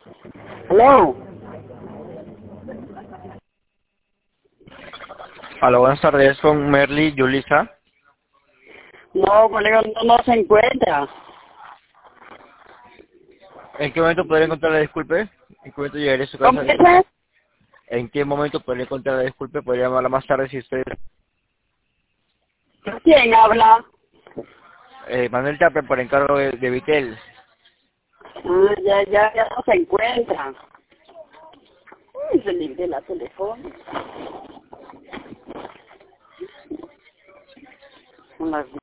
Hello. Hola, buenas tardes, con Merly Yulisa. No, colega, no se encuentra. ¿En qué momento podría encontrar la disculpe? ¿En qué momento llegaría a su ¿Cómo casa? dices? ¿En qué momento podría encontrar la disculpe? Podría llamarla más tarde si usted... ¿Quién habla? Manuel Tapia por encargo de Vitel. Ah, ya no se encuentra. Uy, se le de la teléfono. Son las